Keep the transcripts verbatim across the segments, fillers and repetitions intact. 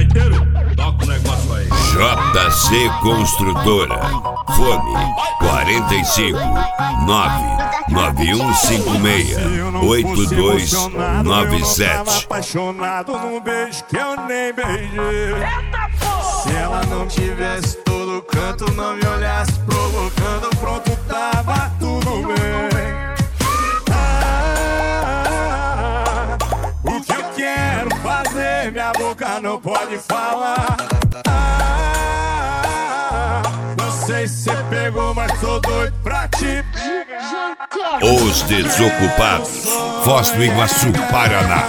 Gaiteiro, toca o negócio aí. J C Construtora. Fone quarenta e cinco, nove nove um cinco seis, oito dois nove sete. Apaixonado num beijo que eu nem beijei. Se ela não tivesse todo canto, não me olhasse provocando, pronto, tava tudo bem. Ah, o que eu quero fazer, minha boca não pode falar. Ah, não sei se você pegou, mas tô doido pra te pegar. Os Desocupados. Foz do Iguaçu, Paraná.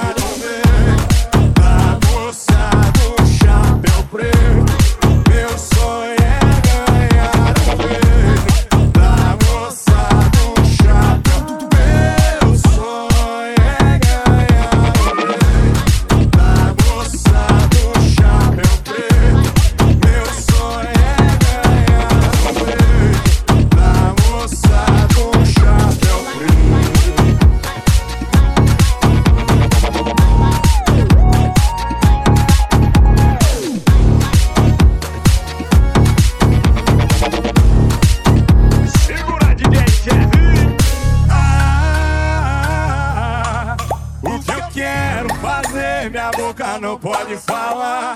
Minha boca não pode falar.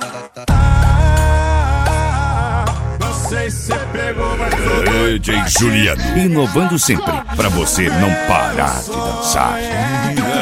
Ah, não sei se você pegou, mas tô D J Juliano, inovando sempre pra você não parar de dançar.